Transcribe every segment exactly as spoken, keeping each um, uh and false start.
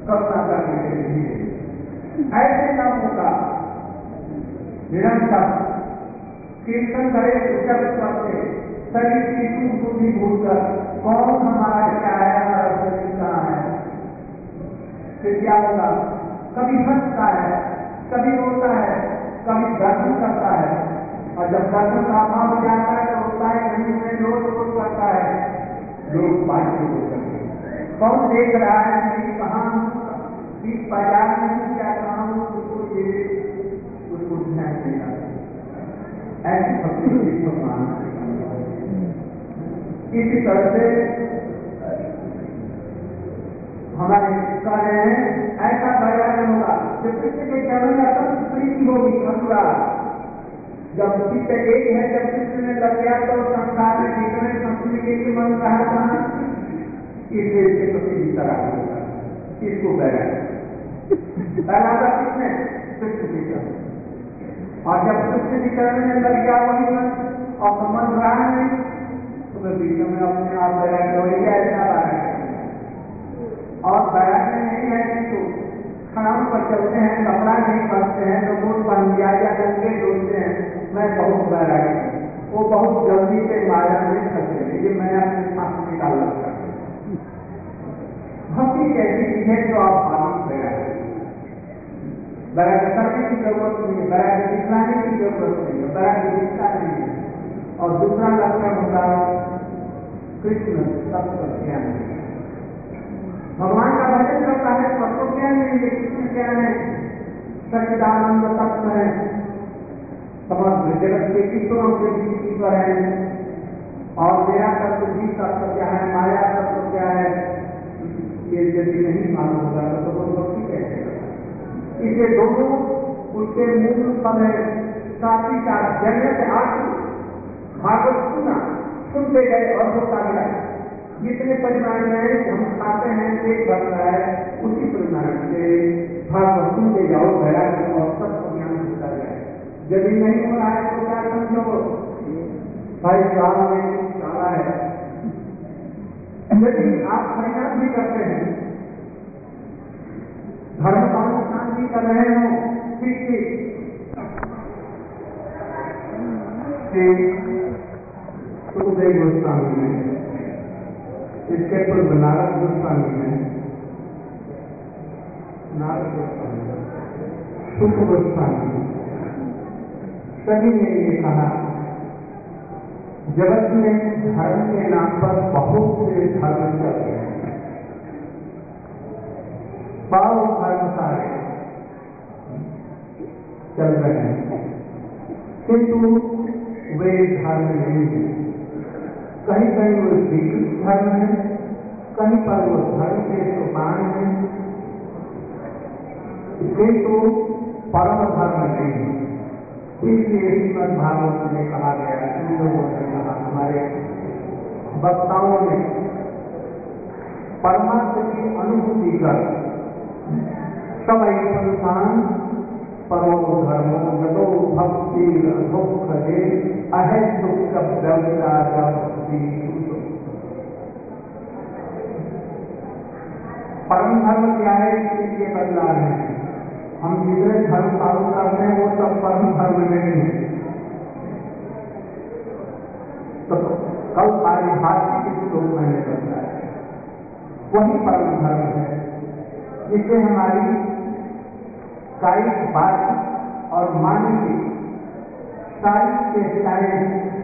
करुणा करने के लिए ऐसे नामों का निरंतर कीर्तन करे, उच्चर करते शरीर की सुख को भी भूलकर कौन हमारा क्या है, हमारा शरीर कहाँ है। फिर क्या होगा, कभी हंसता है, कभी रोता है, कभी दर्शन करता है, और जब दर्शन का अभाव हो जाता है तो होता है कहीं में लोग रोज करता है, लोग बातचीत हो करते हैं। कौन देख रहा है कि कहाँ बीच बाजार में हूँ, क्या कहाँ हूँ, उसको ये उसको ध्यान देना ऐसी भक्ति को मानना। इसी तरह से हमारे कह रहे हैं ऐसा वैराग्य होगा जब कृष्ण के चरण में अत्यंत प्रीति होगी, अनुराग। जब चित्त एक है, जब कृष्ण में लग गया तो संसार में जीवन समझने के लिए मन कहा कहाँ इस देश के प्रति तरह होगा। इसको वैराग्य वैराग्य किसने, कृष्ण के चरण। और जब कृष्ण के चरण में लग गया वही मन और मन रहा नहीं तो मैं बीच में अपने आप वैराग्य हो गया, ऐसा वैराग्य। और वैराग्य नहीं है कि तो खड़ाऊ पर चलते हैं, कपड़ा नहीं पहनते हैं, तो मूड बन गया या गंगे डोलते हैं, मैं बहुत वैराग्य। वो बहुत जल्दी से माया में सकते हैं, ये मैं अपने साथ निकाल सकता हूँ। भक्ति कैसी चीज है जो आप भाविक वैराग्य वैराग्य करने की जरूरत नहीं है, वैराग्य दिखलाने की जरूरत नहीं है, वैराग्य दिखता नहीं है। और दूसरा लक्षण होता है कृष्ण तत्व ज्ञान। भगवान का भजन करता है, तत्व ज्ञान नहीं है, कृष्ण ज्ञान है, सच्चिदानंद तत्व है, समग्र जगत के ईश्वरों के बीच ईश्वर है। और मेरा तत्व भी तत्व क्या है, माया तत्व क्या है, ये यदि नहीं मालूम होगा तो वो भक्ति कैसे करता। इसे दोनों उसके मूल फल है। साथी का जन्म से आठ भागवत सुना, सुनते गए और होता गया। जितने परिमाण में हम खाते हैं पेट भरता है, उसी परिमाण से भागवत सुनते जाओ, वैराग्य और तत्व ज्ञान होता जाए। यदि नहीं हो रहा है तो क्या समझो भाई गाँव में डाला है। यदि आप परिणाम भी करते हैं, धर्म का अनुष्ठान भी कर रहे हो, ठीक ठीक सुखदेव गोस्वामी में, इसके पूर्व नारद गोस्वामी में, नारद गोस्वामी, सुख गोस्वामी, सभी ने ये कहा जगत में धर्म के नाम पर बहुत से धर्म चल रहे हैं, पाव धर्म सारे चल रहे हैं, किंतु वे धर्म नहीं है। कहीं कहीं वो श्रीकृष्ण धर्म है, कहीं पर वो धर्म के सोपान है, किंतु परम धर्म नहीं है। इसलिए श्रीमद् भागवत में कहा गया, इन लोगों ने कहा, हमारे वक्ताओं ने परमात्मा की अनुभूति कर समय संस्थान परो धर्मो गतो भक्ति दुख दे अहे दुख भक्ति। परम धर्म क्या है, इसके लिए बदला है। हम जितने धर्म पालन करते हैं वो सब परम धर्म नहीं है। तो कल पारिभाषिक श्लोक मैंने बताया, वही परम धर्म है जिससे हमारी कायिक बात और मानसिक सारी चेष्टाएं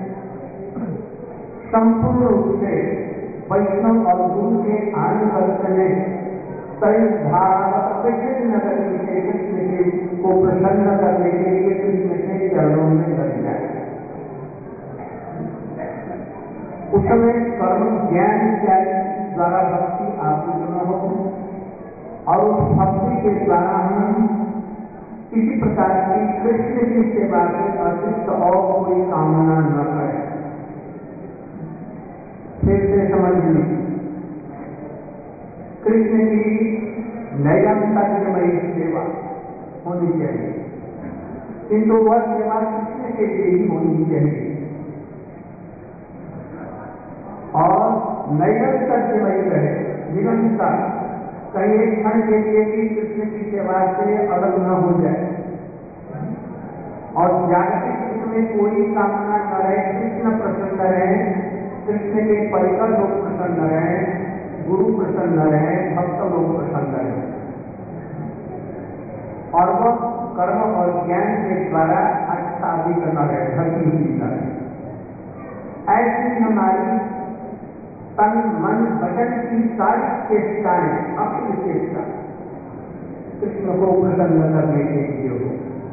संपूर्ण रूप से वैष्णव और गुरु के आनुगत्य में कृष्ण करने के कृष्ण के को प्रसन्न करने के लिए कृष्ण के चरणों में लग जाए। उस समय कर्म ज्ञान इत्यादि द्वारा भक्ति आपूर्ण हो और उस भक्ति के द्वारा हम किसी प्रकार की कृष्ण की सेवा के अतिरिक्त और कोई कामना न करें। फिर से समझ लीजिए, कृष्ण की नैरंतर्यमयी सेवा होनी चाहिए, किंतु वह सेवा कृष्ण के लिए ही होनी चाहिए। और नैरंतर्यमयी रहे, निरंतर कहीं एक क्षण के लिए भी कृष्ण की सेवा से अलग न हो जाए और जागतिक हित में कोई कामना न रहे, कृष्ण प्रसन्न रहे, कृष्ण के परिकर लोग प्रसन्न रहे, गुरु प्रसन्न रहे, भक्त लोग प्रसन्न रहे और वह कर्म और ज्ञान के द्वारा अच्छा अधिक न रहे, धरती हुई न रहे। ऐसी हमारी तन मन वचन की सारी चेष्टाएं, अपनी चेष्टा कृष्ण को प्रसन्न करने के लिए हो,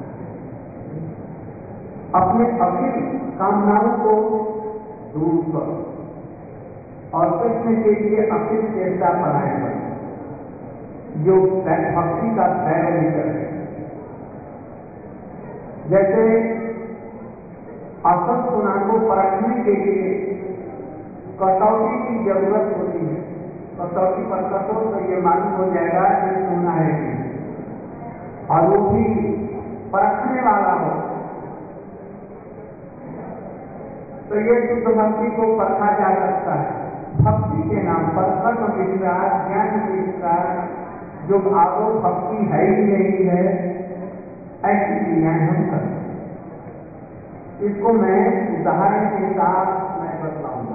अपने अखिल कामनाओं को दूर कर और कृष्ण के लिए अखिल चेष्टा बढ़ाए पर जो भक्ति का पैरोमीटर है। जैसे असत गुणा को परखने के लिए कसौटी की जरूरत होती है, कसौटी पर कसो तो ये मालूम हो जाएगा कि सोना है और वो भी परखने वाला हो तो ये शुद्ध भक्ति को परखा जा सकता है। भक्ति के नाम पर कर्म विश्वास ज्ञान विश्वास जो भावो भक्ति है ही नहीं है, ऐसी क्रियाएं हम करते हैं। इसको मैं उदाहरण के साथ मैं बतलाऊंगा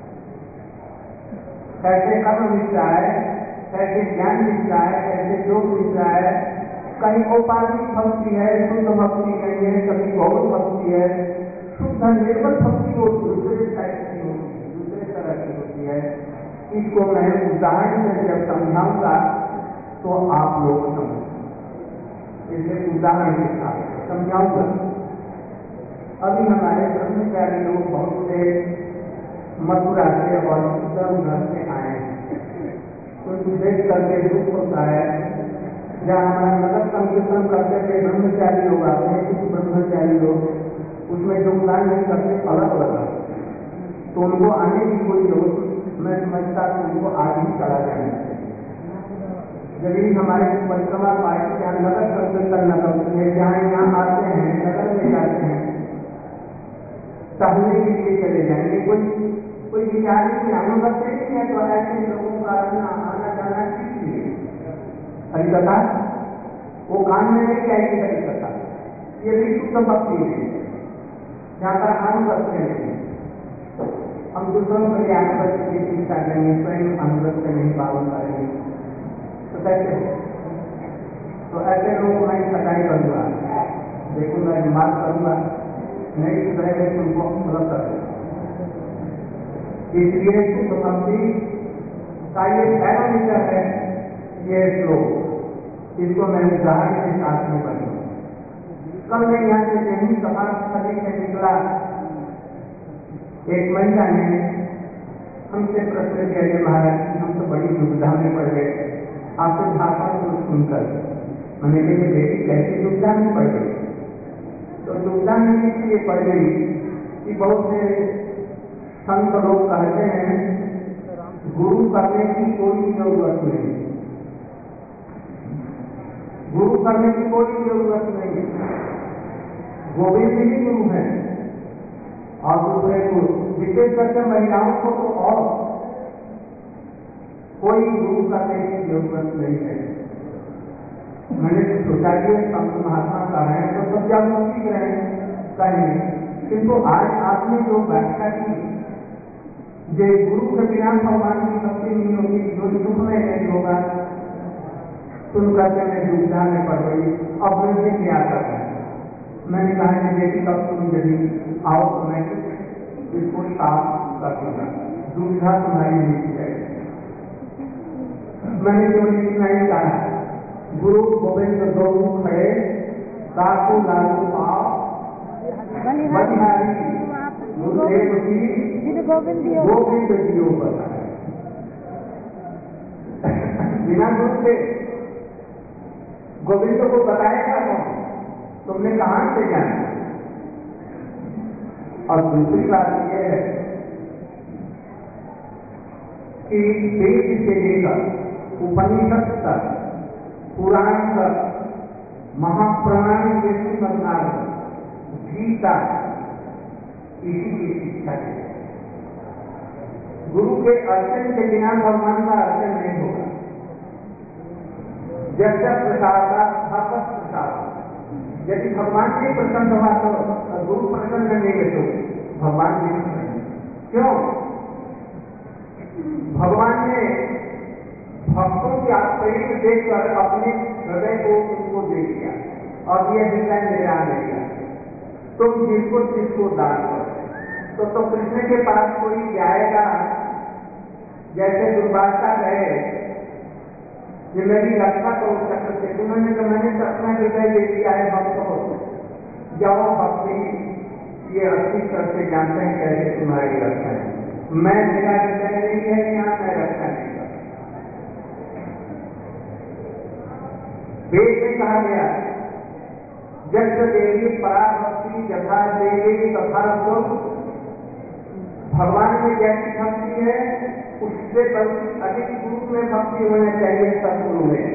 कैसे कर्म मिलता है, कैसे ज्ञान मिलता है, कैसे योग मिलता है। कहीं औपाधिक भक्ति है, शुद्ध भक्ति नहीं है, कभी गौर भक्ति है। शुद्ध निर्मल भक्ति वो दूसरे टाइप की होती है, दूसरे तरह की होती है। इसको मैं उदाहरण से जब समझाऊंगा तो आप लोग समझ, इसे उदाहरण के साथ समझाऊंगा। अभी हमारे ब्रह्मचारी लोग बहुत से मथुरा से और इधर उधर से आए हैं, उनको देख करके दुख होता है। जहाँ हमारा नगर संकीर्तन करते थे ब्रह्मचारी लोग आते हैं, कुछ ब्रह्मचारी लोग उसमें योगदान नहीं करते, अलग अलग तो उनको आने की कोई जरूरत मैं समझता तो उनको आज ही चला जाना चाहिए। यदि हमारे परिक्रमा पार्टी जहाँ नगर संकीर्तन न करते हैं, जहाँ यहाँ आते हैं, नगर में जाते हैं, टहलने के लिए चले जाएंगे, कोई कोई विचार की अनुगत नहीं है तो ऐसे लोगों का आना जाना कीजिए। हरिकथा वो काम में नहीं जाएगी, हरिकथा ये भी शुद्ध भक्ति है, जहाँ पर अनुगत नहीं। हम दूसरों के लिए अनुगत की शिक्षा देंगे, स्वयं अनुगत से नहीं पालन करेंगे तो कैसे हो? तो ऐसे लोगों को मैं सजाई करूँगा, देखूंगा, माफ करूँगा, नहीं सुधरेंगे तो उनको गलत कर दूंगा। इसलिए शुद्ध भक्ति का ये पैरामीटर है, ये श्लोक, इसको मैं उदाहरण के साथ में पढ़ूंगा। कल मैं यहाँ से यही सभा स्थली से निकला, एक महिला ने हमसे प्रश्न किया कि महाराज हम तो बड़ी दुविधा में पड़ गए आपके भाषण को सुनकर। मैंने कहा बेटी कैसी दुविधा में पड़ गई? तो दुविधा में इसलिए पड़ गई कि बहुत से संत लोग कहते हैं गुरु करने की कोई जरूरत नहीं, गुरु करने की कोई जरूरत नहीं, गोविंद ही गुरु है। और दूसरे गुरु विशेष करके महिलाओं को तो और कोई गुरु करने की जरूरत नहीं है। मैंने तो सोचा कि संत महात्मा कर रहे हैं तो सब क्या सीख रहे हैं कहेंगे, किंतु आज आपने जो व्याख्या की जो गुरु के बिना भगवान की भक्ति नहीं होगी, जो दुख में नहीं होगा, सुन करके मैं दुविधा में पड़ गई। अब मुझे क्या करना है? मैंने कहा कि बेटी कब तुम यदि आओ तो मैं इसको साफ कर दूंगा, दुविधा तुम्हारी मिट जाएगी। मैंने केवल इतना ही कहा, गुरु गोविंद दो खड़े काकू लागू आओ बनिहारी गुरुदेव की गोविंद दियो बताए। बिना गुरु के गोविंद को बताएगा कौन? तुमने कहां से जाना? और दूसरी बात यह है कि वेद से लेकर उपनिषद तक, पुराण तक, महापुराण जैसी बदनाम गीता इसी की शिक्षा है। गुरु के अर्चन के बिना भगवान का अर्चन नहीं होगा। जैसा प्रसाद भगवत प्रसाद, यदि भगवान से प्रसन्न हुआ तो गुरु प्रसन्न नहीं तो भगवान नहीं प्रसन्न। क्यों? भगवान ने भक्तों की आत्मरीत देखकर अपने हृदय को उनको दे दिया और यह हृदय मेरा नहीं, तुम जिसको जिसको दान करो। तो, तो कृष्ण के पास कोई जाएगा, जैसे दुर्वासा गए कि मेरी रक्षा करो चक्र से, उन्होंने तो मैंने अपना हृदय दे दिया है भक्तों को, जाओ भक्ति ये अच्छी तरह से जानते हैं कैसे तुम्हारी रक्षा है, मैं मेरा हृदय नहीं है यहाँ, मैं रक्षा नहीं कर। वेद में कहा गया जब देवी पराभक्ति यथा देवी तथा भगवान में जैसी भक्ति है उससे बल्कि अधिक गुरु में भक्ति होना चाहिए। सदगुरु में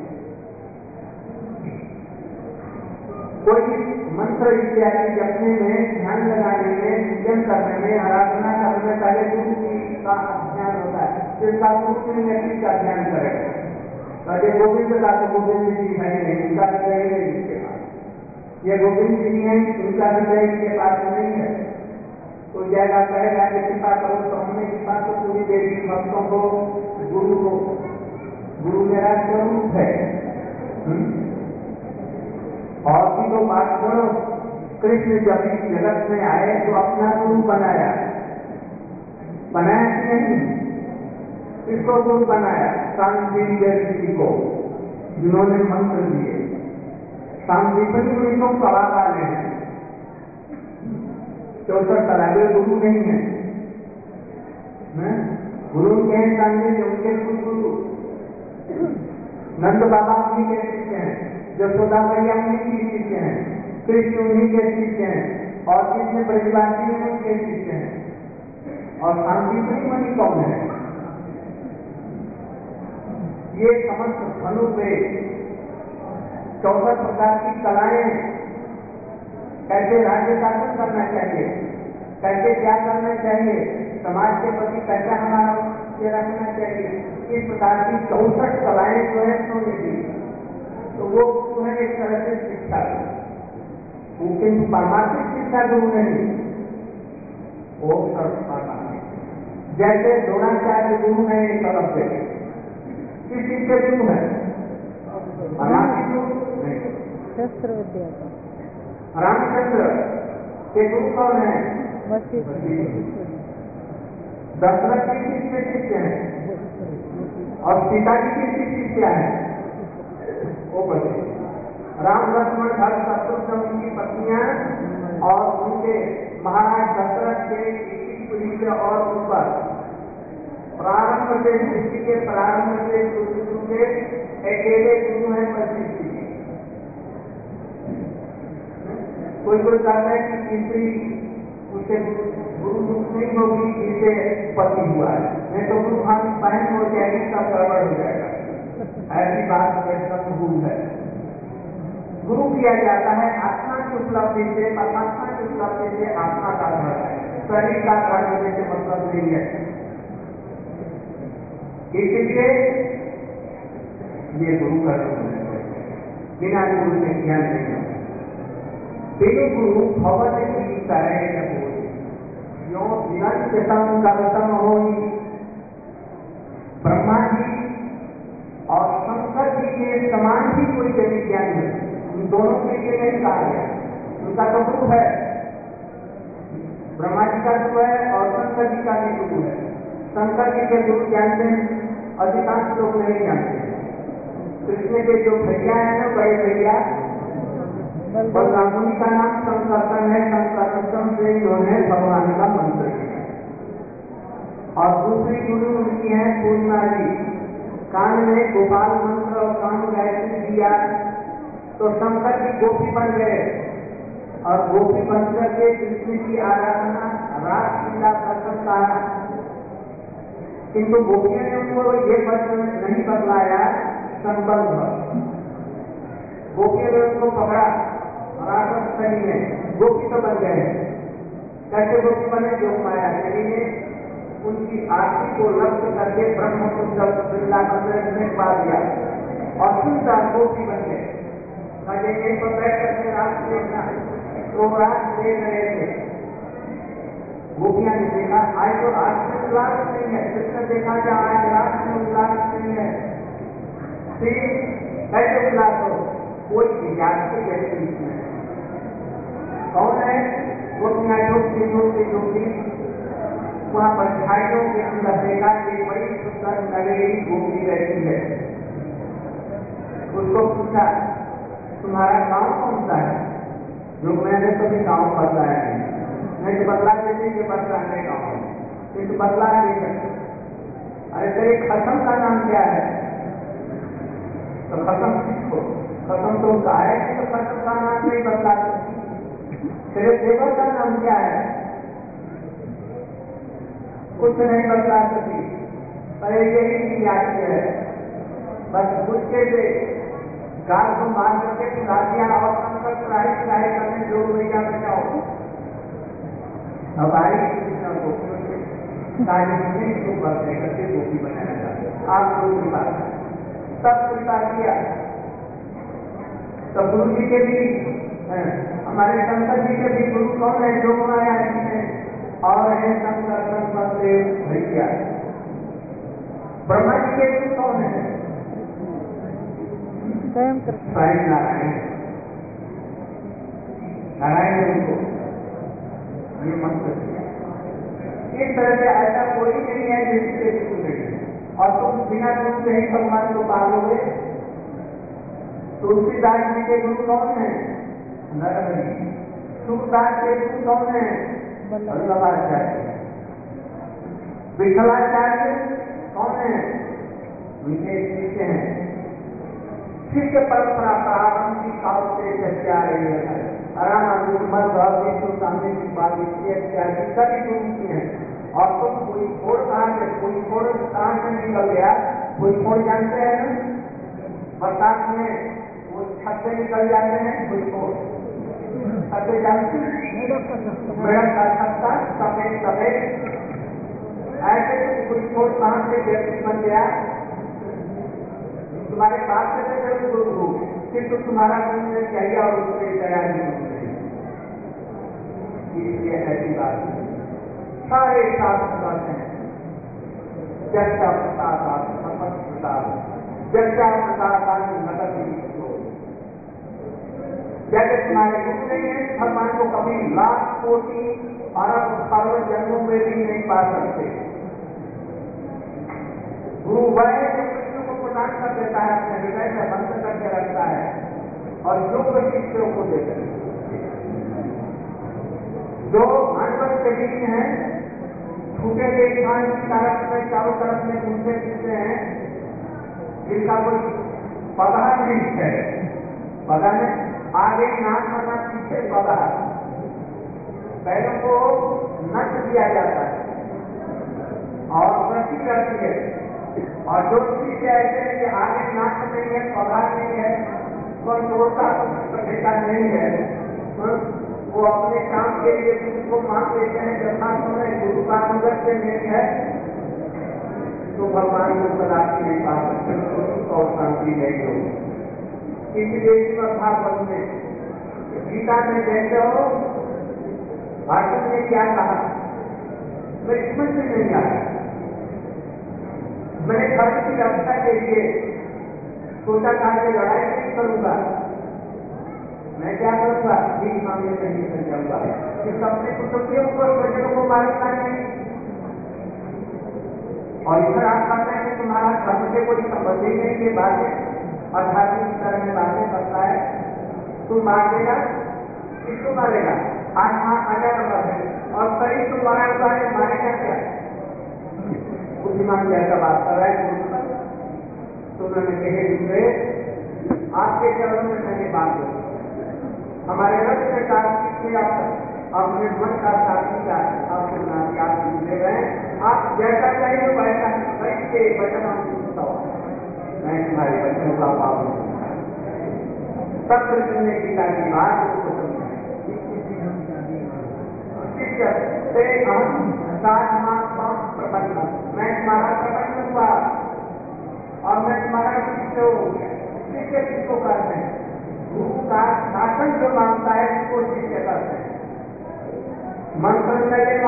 कोई मंत्र इत्यादि जपने में, ध्यान लगाने में, पूजन करने में, आराधना करने में पहले गुरु की का अध्ययन होता है, फिर सदगुरु की व्यक्ति का अध्ययन करेगा। अरे गोविंद का तो गोविंद जी है नहीं, उनका हृदय नहीं इसके पास, ये गोविंद जी हैं उनका हृदय इसके पास नहीं है। तो जाएगा कहेगा कि कृपा करो, तो हमने कृपा तो पूरी देवी भक्तों को, गुरु को, गुरु मेरा स्वरूप है। और की तो बात करो, कृष्ण जब इस जगत में आए तो अपना गुरु बनाया, बनाया कि नहीं? किसको गुरु बनाया? सांदीपनी जी को, जिन्होंने मंत्र दिए। सांदीपनी मुनि तो कला वाले हैं, चौसठ तलावे गुरु नहीं है, गुरु के सांदीप उनके गुरु नंद बाबा उन्हीं के शिष्य हैं, यशोदा मैया उन्हीं के शिष्य हैं, कृष्ण उन्हीं के शिष्य हैं, और कृष्ण ब्रजवासी में उनके शिष्य हैं। और सांदीपनी मुनि कौन है? ये समस्त धनु पे चौदह प्रकार की कलाएं, कैसे राज्य शासन करना चाहिए, कैसे क्या करना चाहिए, समाज के प्रति कैसा हमारा रखना चाहिए, इस प्रकार की चौसठ कलाएं जो है सोने की, तो वो तुम्हें एक तरह से शिक्षा वो किन्तु परमात्मिक शिक्षा गुरु नहीं, वो परमात्मिक। जैसे द्रोणाचार्य गुरु है एक तरफ से, किस चीज के गुरु है? परमात्मिक गुरु नहीं, शस्त्र विद्या। रामचंद्र के गुरु कौन है? दशरथ की किसके शिष्य है? और सीता जी की किसकी शिष्य है? वो बच्चे राम लक्ष्मण भरत शत्रुघ्न उनकी पत्नियां और उनके महाराज दशरथ के इक्कीस पुत्र और ऊपर प्रारंभ से सृष्टि के प्रारंभ से गुरु के अकेले गुरु है परिस्थिति। कोई कोई कहता है कि तीसरी उसके गुरु मुख नहीं होगी जिसे पति हुआ है, नहीं तो गुरु हम पहन हो जाएगी, सब गड़बड़ हो जाएगा। ऐसी बात गुरु है। गुरु किया जाता है आत्मा की उपलब्धि से, परमात्मा की उपलब्धि से आत्मा का धर्म है, शरीर का धर्म होने से मतलब नहीं है। इसलिए ये गुरु का बिना गुरु से ज्ञान नहीं होता। बिनु गुरु भवन की तरह यो विनंत संकल्पम होई। ब्रह्मा जी और शंकर जी के समान भी कोई जैसे ज्ञान है, उन दोनों के लिए नहीं कहा गया, उनका तो गुरु है, ब्रह्मा जी का गुरु है और शंकर जी का भी गुरु है। शंकर जी के गुरु जानते हैं, अधिकांश लोग नहीं जानते। कृष्ण के जो भैया है ना, बड़े भैया बलरामुनि का नाम संकर्षण है, संकर्षण से उन्होंने भगवान का मंत्र किया। और दूसरी गुरु उनकी है पूर्णा जी, कान में गोपाल मंत्र और कान गायत्री दिया, तो शंकर की गोपी बन गए और गोपी बन करके कृष्ण की आराधना रासलीला दर्शन कहा। किंतु गोपियों ने उनको ये वचन नहीं बदलाया संबंध, गोपियों ने उनको पकड़ा रासस्थली में, गोपी तो बन गए। कैसे गोपी बने? जो माया शरीर ने उनकी आरती को लक्ष्य करके ब्रह्म को वृंदावन में पा दिया, और सुंदर गोपी बन गए। मजे के पर बैठ करके रात देखना तो रात देख रहे थे। गोपियां ने देखा आज तो रात में उल्लास नहीं है, कृष्ण देखा कि आज रात में उल्लास नहीं है। फिर कैसे उल्लास हो? कोई विद्यार्थी जैसे इसमें कौन है? गोपियां डूबती डूबती डूबती वहां पर झाड़ियों के अंदर देखा कि बड़ी सुंदर नगरी गोपी रहती है। उसको पूछा तुम्हारा गांव कौन सा है? जो मैंने कभी गांव बदलाया नहीं, नहीं तो बदला देते ये बदलाने गांव है, ये तो बदला नहीं सकते। अरे तेरे खत्म का नाम क्या है? तो खत्म किसको? खत्म तो उसका है कि तो खत्म का नाम नहीं बदला सकती। तेरे देवर का नाम क्या है? कुछ नहीं बदला सकती। अरे यही विद्यार्थी है, बस गुस्से से गाल को मार करके सुधा दिया और संकट चढ़ाई चढ़ाई करने जो भैया बचाओ। अब आई कृष्ण गोपियों से सारी को बदले करके गोपी बनाना चाहते आप लोग की बात सब कृपा किया। तो गुरु जी के भी हमारे शंकर जी के भी गुरु कौन है? जो बनाया जिसने और है शंकर संत देव भैया। ब्रह्मा जी के गुरु कौन है? स्वयं नारायण। नारायण उनको ये मंत्र इस तरह से ऐसा कोई नहीं है जिससे गुरु नहीं। और तुम बिना गुरु से ही भगवान को पालोगे। तुलसीदास जी के गुरु कौन है? नरहरि। सूरदास के गुरु कौन है? वल्लभाचार्य। विठलाचार्य कौन है? विशेष शिष्य हैं। शिष्य परंपरा प्रारंभ की काल से चलती आ रही है। आराम मत भाव तो सामने की बात इत्यादि सभी गुरु की है। और तुम कोई छोड़ कहा से कोई छोड़ कहां से निकल गया? कोई छोड़ जानते हैं ना? बरसात में वो छत से निकल जाते हैं। कोई छोड़ छत जानते हैं? मेरा का छत्ता सफेद सफेद ऐसे कोई छोड़ कहां से व्यक्ति बन गया? तुम्हारे पास से जरूर गुरु हो, फिर तो तुम्हारा गुरु चाहिए और उसके तैयारी होनी चाहिए। इसलिए ऐसी बात सारे शास्त्र करते हैं। जैसा प्रसाद समस्त प्रसाद जैसा प्रसाद नगद हो। जैसे तुम्हारे गुरु नहीं है, भगवान को कभी लाख कोटि अरब खरब जन्मों में भी नहीं पा सकते। गुरु वह प्रदान कर देता है, अपने हृदय में बंद करके रखता है और योग्य शिष्यों को देता है। जो भागवत के बीच हैं, छूटे के स्थान की तरफ में चारों तरफ में घूमते फिरते हैं, जिनका कोई पता नहीं है। पता नहीं आगे नाम करना, पीछे पता पैरों को नष्ट किया जाता है और वृद्धि करती है। और जो चीज ऐसे है कि आगे नाक नहीं है, पौधा नहीं है, कमजोरता प्रतिष्ठा नहीं है, तो वो अपने काम के लिए गुरु को मान लेते हैं। जब समय गुरु का अनुगत नहीं है तो भगवान को कदापि नहीं पा सकते और शांति नहीं होगी। इसलिए इस भागवत में गीता में कहते हो, भाषण ने क्या कहा? मैं समझ में नहीं आया। मैंने धर्म की रक्षा के लिए सोचा था कि लड़ाई नहीं करूंगा, मैं क्या करूंगा? ठीक मामले में नहीं कर जाऊंगा कि सबने कुटुंबियों को स्वजनों को मारता नहीं। और इधर आप कहते हैं कि तुम्हारा धर्म से कोई संबंध ही नहीं, ये बातें आध्यात्मिक तरह में बातें करता है। तुम मार देगा, किसको मारेगा? आत्मा आजा नंबर है और शरीर तुम मारा हुआ है, मारेगा क्या? बुद्धिमान जैसा बात कर रहा है। तो मैंने कहे दूसरे आपके चरणों में मैंने बात हो, हमारे रक्त में कार्तिक किया, अपने मन का साथी का आपको नाम याद मिले गए। आप जैसा चाहिए वैसा बैठ के वचन सुनता हूँ, मैं तुम्हारे बच्चों का पाप सब सुनने की ताकि बात उसको समझाए। मैं तुम्हारा प्रबंध हुआ और मैं तुम्हारा शिष्य हूँ।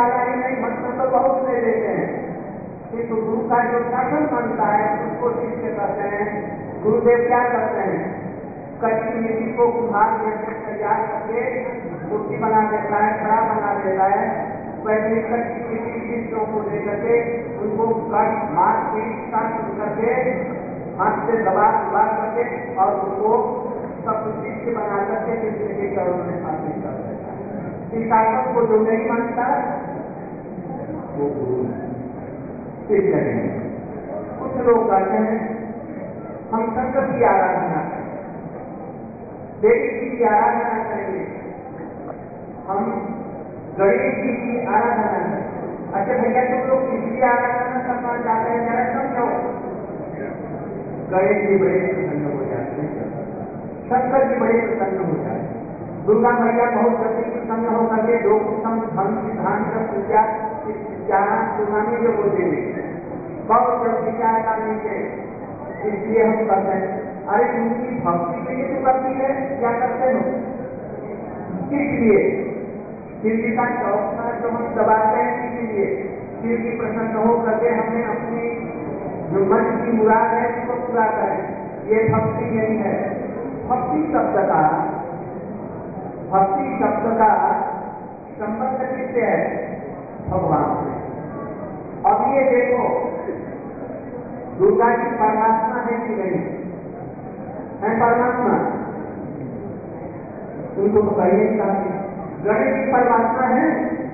वाला ही नहीं, मंत्र तो बहुत ले लेते हैं, किंतु गुरु का जो शासन बनता है उसको शिष्य कहते हैं। गुरुदेव क्या करते हैं, कच्ची मिट्टी को कुम्हार जैसे तैयार करके मूर्ति बना देता है, खड़ा बना देता है, वैसे कच्ची मिट्टी शिष्यों को लेकर के उनको कट मार के कट करके हाथ से दबा दबा करके और उनको सब कुछ शिष्य बना करके शिष्य के चरणों में शासन कर देता है। इस शासन को जो नहीं मानता वो गुरु शिष्य नहीं। कुछ लोग कहते हैं हम शंकर की आराधना करें, देवी जी की आराधना करेंगे, हम गणेश जी की आराधना करें। अच्छा भैया तुम लोग किसकी आराधना करना चाहते हैं जरा समझो। गणेश जी बड़े प्रसन्न हो जाते हैं, शंकर जी बड़े प्रसन्न हो जाते हैं, दुर्गा मैया बहुत जल्दी प्रसन्न हो करके दो उत्तम धर्म सिद्धांत का पूजा ज्ञान सुनाने जो बोलते हैं बहुत जब विचार करने के, इसलिए हम करते हैं। अरे उनकी भक्ति के लिए तो करती है, क्या करते हो इसलिए शिव जी का चौथा जो हम दबाते हैं, इसीलिए शिव जी प्रसन्न हो करके हमें अपनी जो मन की मुराद है उसको पूरा करें, ये भक्ति नहीं है। भक्ति शब्द का भक्ति शब्द का संबंध किससे है, भगवान से। अब ये देखो दुर्गा जी परमात्मा है कि नहीं है, परमात्मा उनको तो कहिए चाहते। गणेश जी परमात्मा है,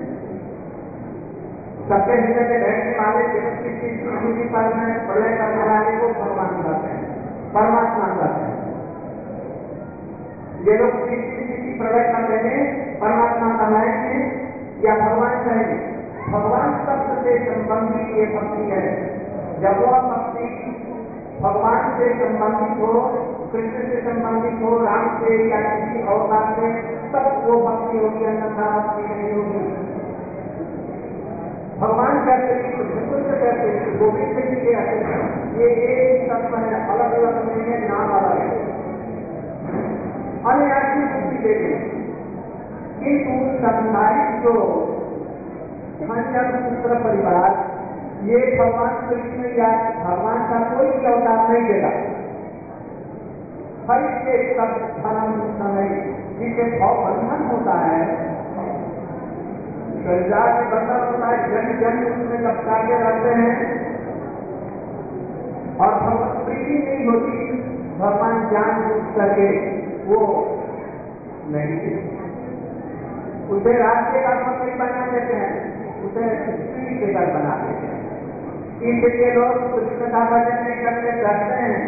सत्य हृदय में बैठने वाले जगत की स्थिति पर प्रलय करने वाले को भगवान कहते हैं, परमात्मा कहते हैं। ये लोग स्थिति प्रलय कर देंगे परमात्मा कहलाएंगे या भगवान कहेंगे। भगवान शब्द से संबंधित ये भक्ति है। जब वह भक्ति भगवान से संबंधित हो, कृष्ण से संबंधित हो, राम से या किसी अवतार से, तब वो भक्ति होगी, अन्यथा भक्ति नहीं होगी। भगवान कहते हैं, कृष्ण कहते हैं, गोविंद जी कहते हैं, ये एक तत्व है, अलग अलग नहीं है, नाम अलग है, अन्य आदमी मुक्ति देते हैं। किंतु संसारिक जो पुत्र परिवार ये भगवान कृष्ण या भगवान का कोई भी अवतार नहीं देगा। हर एक सब धर्म समय जिसे बंधन होता है, संसार में बंधन होता है, जन जन उसमें लपटाते रहते हैं और भगवत प्रीति नहीं होती, भगवान जान बुझ करके वो नहीं देते, उसे रास्ते का मंत्री बना देते हैं, उसे स्त्री के घर बना देते हैं। इसलिए लोग कृष्ण का भजन नहीं करते, डरते हैं,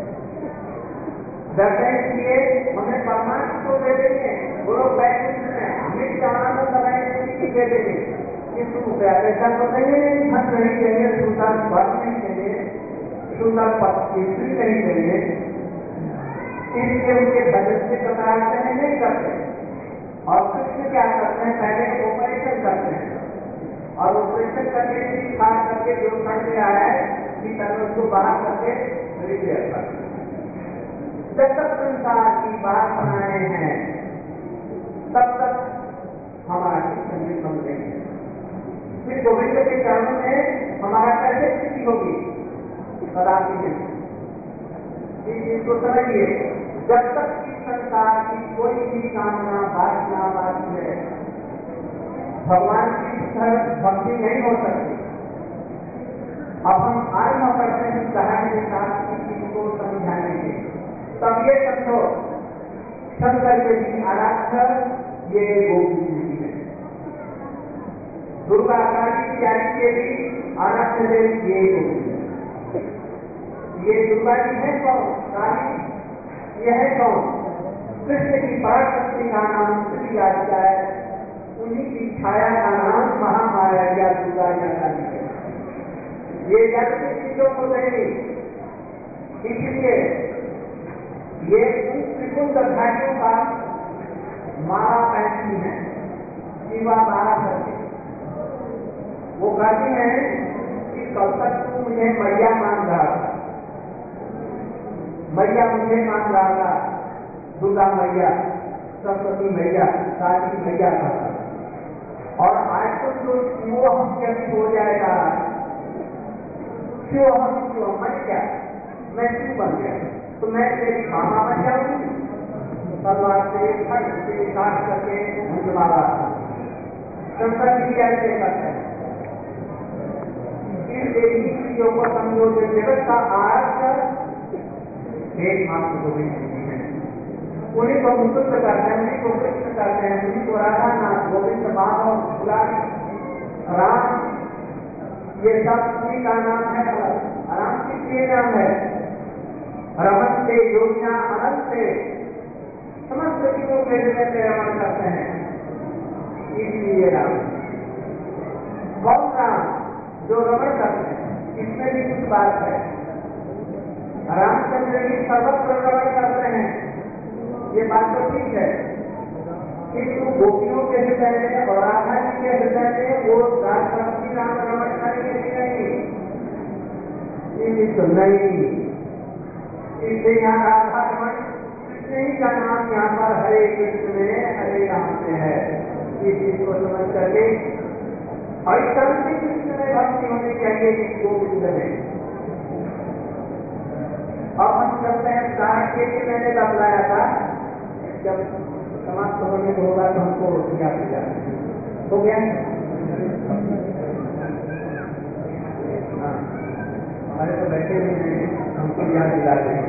डरते इसलिए हमें परमात्मा को दे देंगे, वो लोग बैठे हैं, हमें चालान लगाएंगे दे देंगे, किंतु ऐसा तो नहीं है, धन नहीं चाहिए, सुंदर पद नहीं चाहिए, सुंदर पद की स्त्री नहीं चाहिए, इसलिए उनके भजन से कतराते हैं, नहीं करते। और कृष्ण क्या करते हैं, पहले ऑपरेशन करते हैं और ऑपरेशन करके भी खास करके जो करके आया है कि उसको बाहर करके रिपेयर करते हैं। जब तक संसार की बात बनाए हैं तब तक हमारा संगीत बन रही है। फिर गोविंद के चरणों में हमारा कैसे स्थिति होगी, कदापि नहीं। इस चीज को समझिए, जब तक इस संसार की कोई भी कामना वासना बात है, भगवान की भक्ति नहीं हो सकती। अब हम आरम्भ करते हैं कहानी के साथ इस चीज को समझाने के। तब ये समझो शंकर के भी आराध्य ये गोविंद जी है, दुर्गा काली प्यारी के भी आराध्य देव ये गोविंद है। ये दुर्गा जी है कौन, काली ये है कौन, कृष्ण की पराशक्ति का नाम श्री राधिका है, उन्हीं की छाया का नाम महामाया या दुर्गा या काली है। ये जगत चीजों को नहीं, इसलिए ये त्रिकुंड घाटियों का मारा पहनती है, शिवा मारा करती। वो कहती है कि कब तक तू मुझे मैया मान रहा था, मैया मुझे मान रहा था, दुर्गा मैया, सरस्वती मैया, काली मैया का, और आज तो जो वो हम कैसे हो जाएगा, क्यों हम क्यों मर गया, मैं क्यों बन गया, तो मैं तेरी मामा बन जाऊंगी, तलवार से फट से काट करके भूत मारा। शंकर जी कैसे करते हैं, इन देवी चीजों को समझो जो जगत का आर्थ एक मात्र गोविंद जी है, उन्हीं को मुकुट करते हैं, उन्हीं को कृष्ण करते हैं, उन्हीं को राधा नाथ गोविंद माधव गुलाब राम, ये सब उन्हीं का नाम है। राम की प्रिय नाम है, रमन से योजना अनंत से समस्त जीवों के हृदय में रमन करते हैं, इसलिए राम कौन राम जो रमन करते हैं, इसमें भी कुछ बात है। रामचंद्र जी सर्वत्र रमन करते हैं, ये बात तो ठीक है, किंतु गोपियों के हृदय में और राधा जी के हृदय में वो राष्ट्रपति राम रमन करेंगे नहीं, तो नहीं। इसलिए यहाँ राधा रमन कृष्ण ही का नाम यहाँ पर हरे कृष्ण में हरे राम से है, इस चीज को समझ करके और इस तरह से कृष्ण में भक्ति होनी चाहिए कि गोविंद में। अब हम चलते हैं कारण के लिए मैंने बतलाया था, जब समाप्त होने को होगा तो हमको याद दिया हो गया। हाँ, हमारे तो बैठे हुए हैं, हमको याद दिला दें।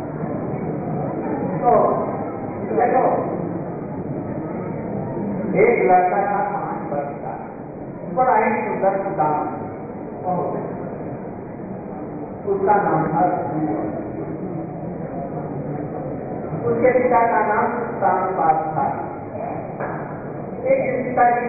तो देखो, एक लड़का था पांच वर्ष का, बड़ा ही सुंदर सुदाम, उसका नाम था सूर्य। उसके पिता का नाम रामपाल था। एक दिन पिताजी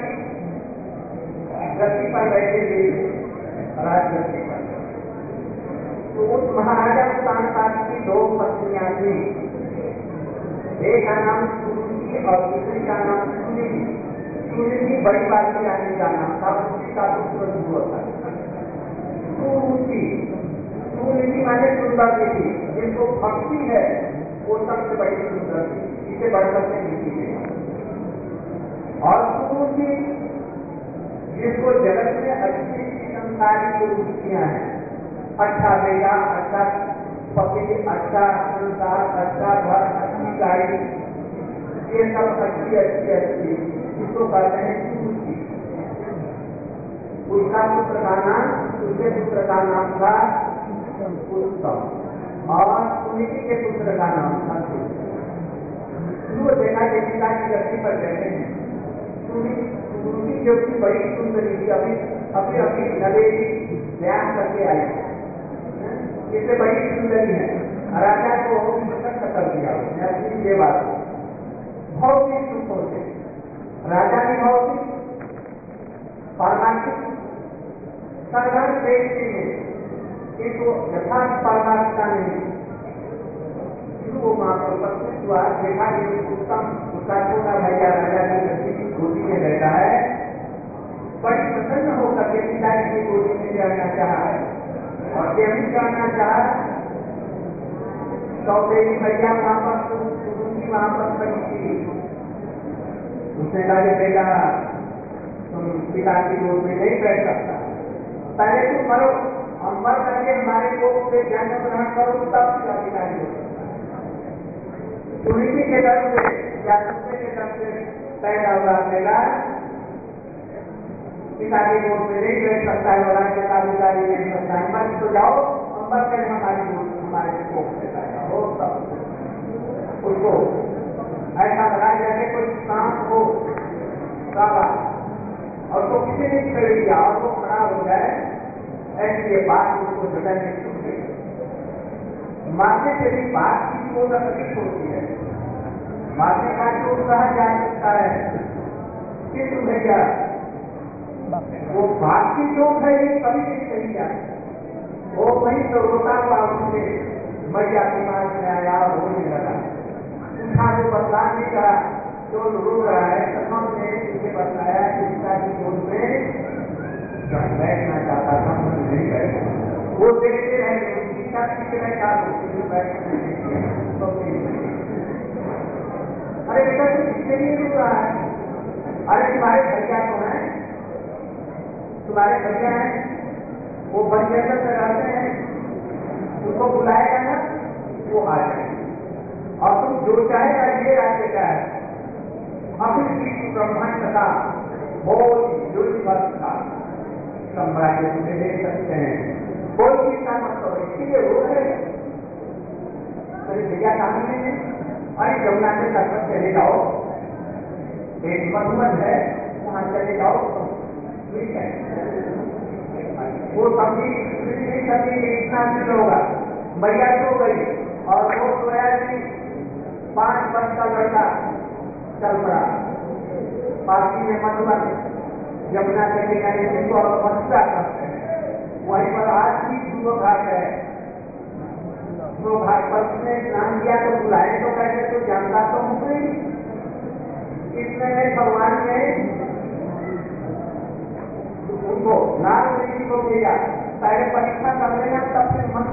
गद्दी पर बैठे थे, राजगद्दी पर, तो उस महाराजा रामपाल की दो पत्नियां थी, एक का नाम सूर्य और दूसरी का नाम सूर्य। सूर्य की बड़ी बात रानी का नाम था, उसी का पुत्र हुआ था सूर्य। सूर्य माने सुंदर थी, जिसको भक्ति है वो सबसे बड़ी सुंदर थी, इसे बढ़कर से नीति है। और सूर्य जिसको जगत में अच्छी संसारी कुरुतियां हैं, अच्छा बेटा, अच्छा पति, अच्छा संसार, अच्छा घर, अच्छी गाड़ी, ये सब अच्छी अच्छी अच्छी इसको कहते हैं सूर्य। उसका पुत्र का नाम, उसके पुत्र का नाम था उत्तम और उन्हीं के पुत्र का नाम था सूर्य। वो देखा कि पिता की गद्दी पर बैठे हैं, सूर्य जो की बड़ी सुंदरी थी, अभी अभी अभी नवेली व्यायाम करके आई, इससे बड़ी सुंदरी है। राजा को प्रसन्न कर दिया उसने अपनी ये बात को, भौतिक सुखों से राजा ने भौतिक पारमार्थिक संघर्ष देखते हैं, इसको यथार्थ पारमार्थिकता नहीं। वो वहां पर उपस्थित हुआ, देखा कि उत्तम उसका छोटा भैया राजा की गद्दी की गोदी में बैठा है, बड़ी प्रसन्न होकर के पिताजी की गोदी में जाना चाहा है और जब भी जाना चाहा तो मेरी भैया वहां पर उनकी वहां पर खड़ी थी। उसने कहा बेटा तुम पिता की गोद में नहीं बैठ सकता, पहले तुम मरो, हम मर करके हमारे कोप से जन्म ग्रहण करो तब पिता पिता की गोद सुनीति के दर से या दूसरे के दर से पैदा हुआ बेटा पिता की गोद में नहीं बैठ सकता है, और राज्य का अधिकारी नहीं सकता है, मत तो जाओ हम मर कर हमारी गोद हमारे कोप से पैदा हो तब उसको ऐसा लगा जैसे कोई काम हो और तो किसी ने छेड़ दिया और वो खड़ा हो जाए, ऐसी ये बात उसको जगह नहीं छूटे। मारने से भी बात की वो अधिक होती है, मारने का जो कहा जा सकता है किंतु भैया वो बात की जो है ये कभी नहीं सही जाए। वो वही तो रोता हुआ उसने मैया के पास में आया, रोने लगा, उठा जो बदलाने का जो रो रहा है, तो हमने उसे बताया कि पिता की गोद में बैठना चाहता था, नहीं बैठा। वो देखते रहे पिता की बैठा बैठना तो अरे बेटा तू किसके लिए रो रहा है? अरे तुम्हारे भैया तो है, तुम्हारे भैया हैं, वो बड़े से रहते हैं, उनको बुलाएगा ना, वो आ जाएंगे। और तुम जो चाहेगा ये राज्य का है, अखिल विश्व ब्रह्मांड का होल यूनिवर्स का साम्राज्य तुम्हें ले सकते हैं, कोई चिंता मत करो। इसलिए वो है मेरे भैया सामने में, अरे यमुना के तट पर चले जाओ, एक मधुबन है वहां चले जाओ, ठीक है। वो सब्जी सब्जी इतना दिन होगा, मैया सो गई और वो सोया नहीं, पांच वर्ष का लड़का चल पड़ा पार्टी में मधुबन यमुना के किनारे जिनको और मथुरा करते हैं, वहीं पर आज भी दो घाट है। दो घाट पर उसने स्नान किया तो बुलाए तो कैसे, तो जानता तो हूँ इसमें भगवान ने उनको नारद ऋषि को भेजा, पहले परीक्षा कर लेना तब फिर